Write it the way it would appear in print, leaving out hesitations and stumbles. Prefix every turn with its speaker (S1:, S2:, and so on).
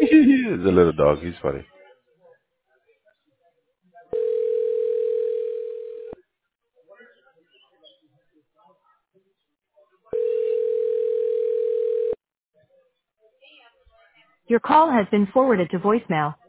S1: The little dog. He's funny.
S2: Your call has been forwarded to voicemail.